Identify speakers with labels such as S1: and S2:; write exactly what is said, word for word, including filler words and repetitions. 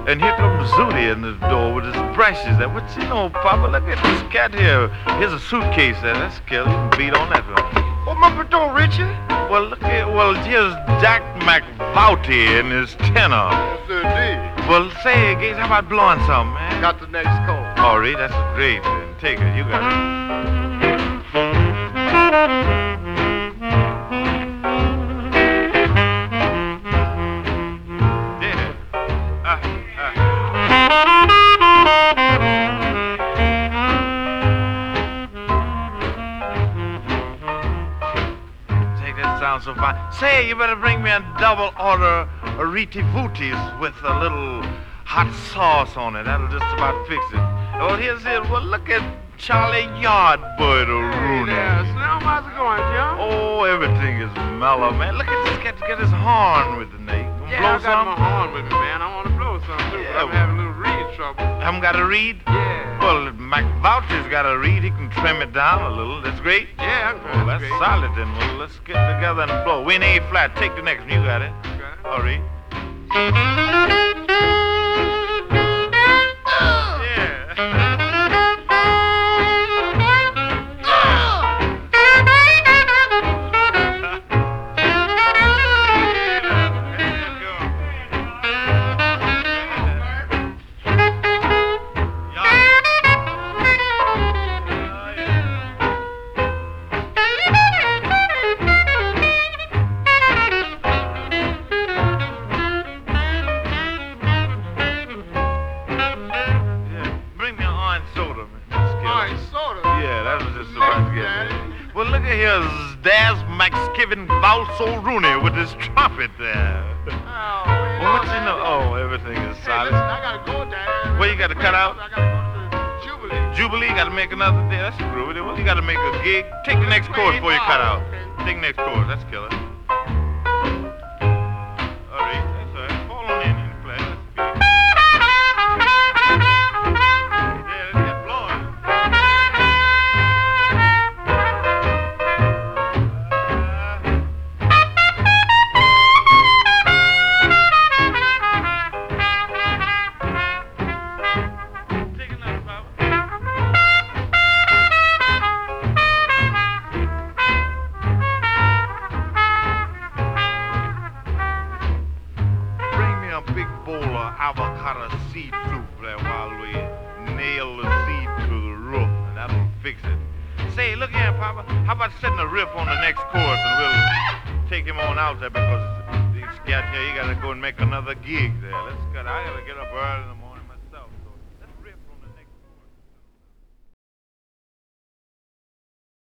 S1: And here comes Zooty in the door with his brushes. That what you know, Papa? Look at this cat here. Here's a suitcase there. That's killer. You can beat on that one.
S2: Oh, my don't, Richard.
S1: Well, look at well, here's Jack McVouty in his tenor.
S2: Yes, indeed.
S1: Well, say, Gates, how about blowing something, man?
S2: Got the next call.
S1: Oh, Reed, that's great. Then take it. You got it. Sounds so fine. Say, you better bring me a double order of Riti Booties with a little hot sauce on it. That'll just about fix it. Oh, here's it. Well, look at Charlie Yardbird Rooney.
S2: Yeah, Slim, how's it going, Jim?
S1: Oh, everything is mellow, man. Look at this cat get his horn with the neck.
S2: Yeah,
S1: blow
S2: I got
S1: some?
S2: my horn with me, man. I want to blow some, too,
S1: Yeah,
S2: but I'm having a little reed trouble.
S1: Haven't got a reed?
S2: Yeah.
S1: Well, McVouty's got a reed. He can trim it down a little. That's great.
S2: Yeah, I can
S1: Well, that's
S2: great.
S1: solid then. Well, let's get together and blow. We in A flat. Take the next one. You got it.
S2: Okay.
S1: All right. Yeah. Here's Daz McSkiven Balso Rooney with his trumpet there.
S2: Oh,
S1: well, what you know? Oh, everything is
S2: hey,
S1: solid.
S2: listen, I gotta go there.
S1: Where you gotta cut out?
S2: I gotta go to Jubilee.
S1: Jubilee, gotta make another day. That's groovy. Well, you gotta make a gig. Take the next chord before you cut out. Take the next chord. That's killer. All right, that's all right. Fall on in and play. That's good. Yeah, let's get blowing. Avocado seed soup there while we nail the seed to the roof, and that'll fix it. Say, look here, Papa, how about setting a riff on the next chorus, and we'll take him on out there because this cat here, you gotta go and make another gig there. Let's get, I gotta get up early in the morning.